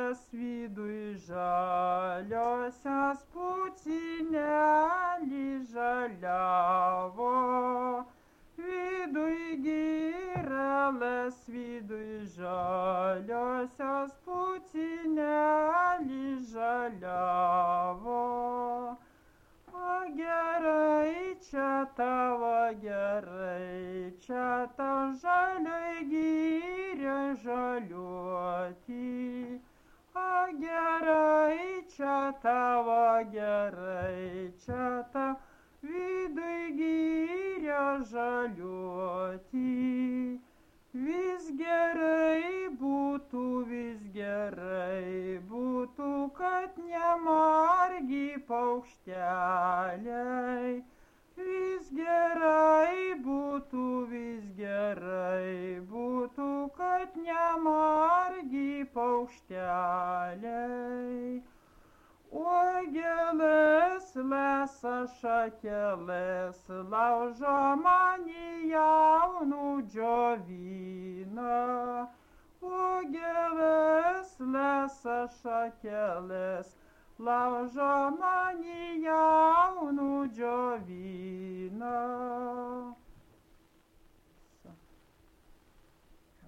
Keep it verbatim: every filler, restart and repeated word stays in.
gėlės viduj žaliosios pucinelį žaliavo. Viduj gėlės viduj žaliosios pucinelį žaliavo. O gerai čia tavo, gerai čia tau žalioj girioj žaliuoti. O gerai čia tavo, gerai čia tau viduj girio žaliuoti. Vis gerai būtų, vis gerai būtų, kad nemargi paukšteliai. Vis gerai būtų, vis gerai būtų, kad nemargi paukšteliai. O gėlės lesa šakelės, laužo man į jaunų džiovina. O gėlės lesa šakelės, laužo man į jaunų džiovina.